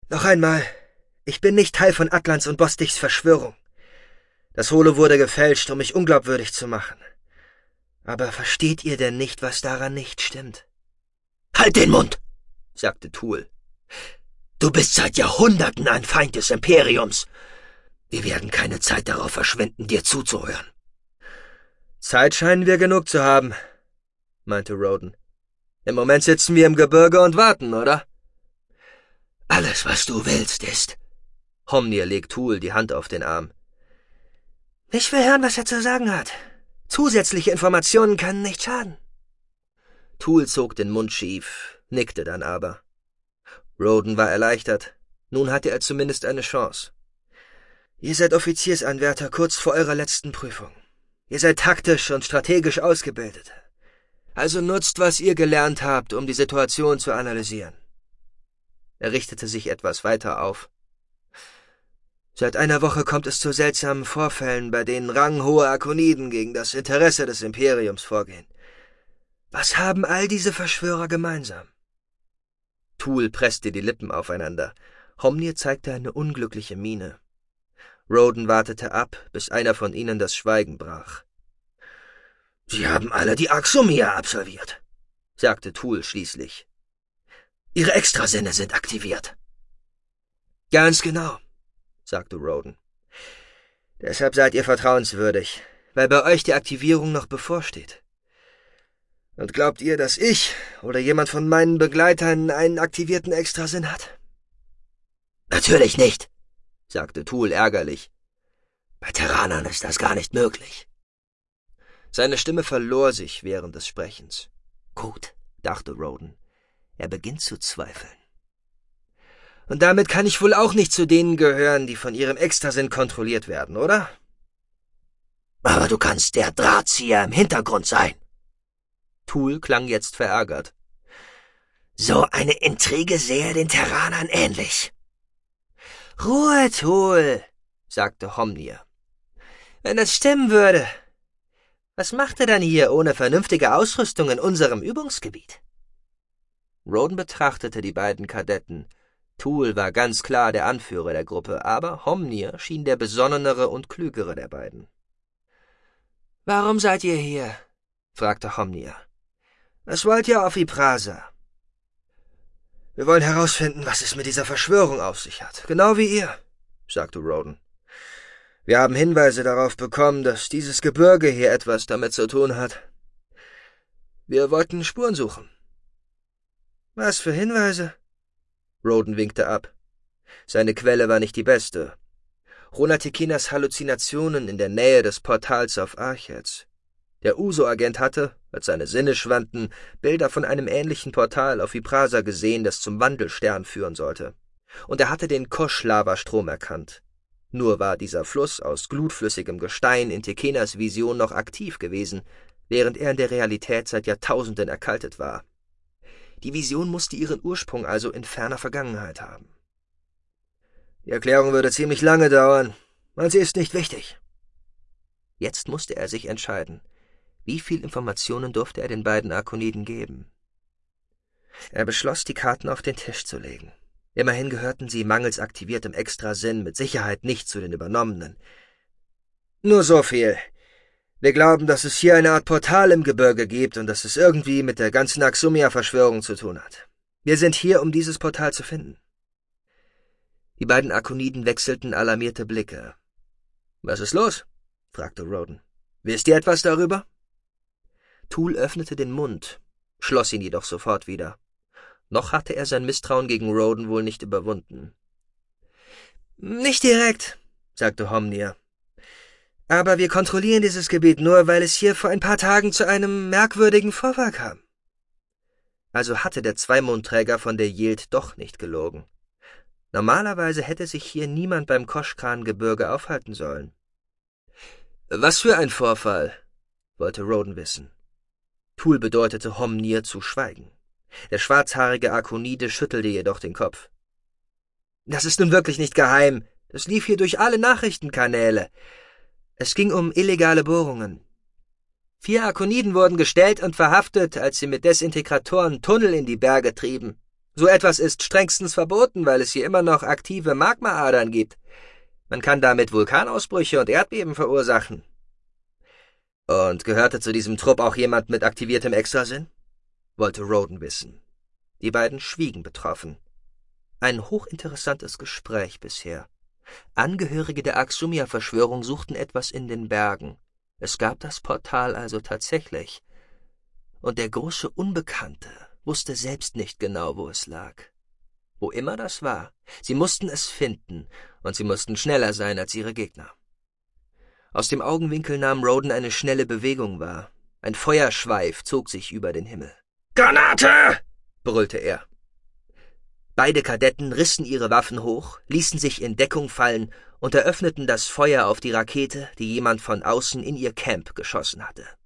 Noch einmal, ich bin nicht Teil von Atlans und Bostichs Verschwörung. Das Holo wurde gefälscht, um mich unglaubwürdig zu machen. Aber versteht ihr denn nicht, was daran nicht stimmt? Halt den Mund, sagte Thul. Du bist seit Jahrhunderten ein Feind des Imperiums. Wir werden keine Zeit darauf verschwenden, dir zuzuhören. Zeit scheinen wir genug zu haben, meinte Roden. Im Moment sitzen wir im Gebirge und warten, oder? Alles, was du willst, ist... Homnir legt Thul die Hand auf den Arm. Ich will hören, was er zu sagen hat. Zusätzliche Informationen können nicht schaden. Thul zog den Mund schief, nickte dann aber. Roden war erleichtert. Nun hatte er zumindest eine Chance. Ihr seid Offiziersanwärter kurz vor eurer letzten Prüfung. Ihr seid taktisch und strategisch ausgebildet. Also nutzt, was ihr gelernt habt, um die Situation zu analysieren. Er richtete sich etwas weiter auf. Seit einer Woche kommt es zu seltsamen Vorfällen, bei denen ranghohe Arkoniden gegen das Interesse des Imperiums vorgehen. Was haben all diese Verschwörer gemeinsam? Thul presste die Lippen aufeinander. Homnir zeigte eine unglückliche Miene. Roden wartete ab, bis einer von ihnen das Schweigen brach. »Sie haben alle die Axomia absolviert«, sagte Thul schließlich. »Ihre Extrasinne sind aktiviert.« »Ganz genau«, sagte Roden. »Deshalb seid ihr vertrauenswürdig, weil bei euch die Aktivierung noch bevorsteht. Und glaubt ihr, dass ich oder jemand von meinen Begleitern einen aktivierten Extrasinn hat?« »Natürlich nicht«, sagte Thul ärgerlich. »Bei Terranern ist das gar nicht möglich.« Seine Stimme verlor sich während des Sprechens. »Gut«, dachte Roden, »er beginnt zu zweifeln.« »Und damit kann ich wohl auch nicht zu denen gehören, die von ihrem Extrasinn kontrolliert werden, oder?« »Aber du kannst der Drahtzieher im Hintergrund sein.« Thul klang jetzt verärgert. »So eine Intrige sähe den Terranern ähnlich.« »Ruhe, Thul«, sagte Homnir. »Wenn das stimmen würde, was macht er dann hier ohne vernünftige Ausrüstung in unserem Übungsgebiet?« Roden betrachtete die beiden Kadetten. Thul war ganz klar der Anführer der Gruppe, aber Homnir schien der besonnenere und klügere der beiden. »Warum seid ihr hier?« fragte Homnir. »Was wollt ihr auf Yprasa?« »Wir wollen herausfinden, was es mit dieser Verschwörung auf sich hat, genau wie ihr«, sagte Roden. »Wir haben Hinweise darauf bekommen, dass dieses Gebirge hier etwas damit zu tun hat. Wir wollten Spuren suchen.« »Was für Hinweise?« Roden winkte ab. Seine Quelle war nicht die beste. Ronatekinas Halluzinationen in der Nähe des Portals auf Archets. Der Uso-Agent hatte, als seine Sinne schwanden, Bilder von einem ähnlichen Portal auf Yprasa gesehen, das zum Wandelstern führen sollte. Und er hatte den Kosch-Lavastrom erkannt. Nur war dieser Fluss aus glutflüssigem Gestein in Tekenas Vision noch aktiv gewesen, während er in der Realität seit Jahrtausenden erkaltet war. Die Vision musste ihren Ursprung also in ferner Vergangenheit haben. Die Erklärung würde ziemlich lange dauern, und sie ist nicht wichtig. Jetzt musste er sich entscheiden. Wie viel Informationen durfte er den beiden Arkoniden geben? Er beschloss, die Karten auf den Tisch zu legen. Immerhin gehörten sie mangels aktiviertem Extrasinn mit Sicherheit nicht zu den Übernommenen. Nur so viel. Wir glauben, dass es hier eine Art Portal im Gebirge gibt und dass es irgendwie mit der ganzen Axomia-Verschwörung zu tun hat. Wir sind hier, um dieses Portal zu finden. Die beiden Arkoniden wechselten alarmierte Blicke. »Was ist los?« fragte Roden. »Wisst ihr etwas darüber?« Thul öffnete den Mund, schloss ihn jedoch sofort wieder. Noch hatte er sein Misstrauen gegen Roden wohl nicht überwunden. »Nicht direkt«, sagte Homnir. »Aber wir kontrollieren dieses Gebiet nur, weil es hier vor ein paar Tagen zu einem merkwürdigen Vorfall kam.« Also hatte der Zweimondträger von der Yield doch nicht gelogen. Normalerweise hätte sich hier niemand beim Koschkran-Gebirge aufhalten sollen. »Was für ein Vorfall?« wollte Roden wissen. Thul bedeutete Homnir zu schweigen. Der schwarzhaarige Arkonide schüttelte jedoch den Kopf. »Das ist nun wirklich nicht geheim. Das lief hier durch alle Nachrichtenkanäle. Es ging um illegale Bohrungen. 4 Arkoniden wurden gestellt und verhaftet, als sie mit Desintegratoren Tunnel in die Berge trieben. So etwas ist strengstens verboten, weil es hier immer noch aktive Magmaadern gibt. Man kann damit Vulkanausbrüche und Erdbeben verursachen. Und gehörte zu diesem Trupp auch jemand mit aktiviertem Extrasinn? Wollte Roden wissen. Die beiden schwiegen betroffen. Ein hochinteressantes Gespräch bisher. Angehörige der Axumia-Verschwörung suchten etwas in den Bergen. Es gab das Portal also tatsächlich. Und der große Unbekannte wusste selbst nicht genau, wo es lag. Wo immer das war, sie mussten es finden, und sie mussten schneller sein als ihre Gegner. Aus dem Augenwinkel nahm Roden eine schnelle Bewegung wahr. Ein Feuerschweif zog sich über den Himmel. »Granate!« brüllte er. Beide Kadetten rissen ihre Waffen hoch, ließen sich in Deckung fallen und eröffneten das Feuer auf die Rakete, die jemand von außen in ihr Camp geschossen hatte.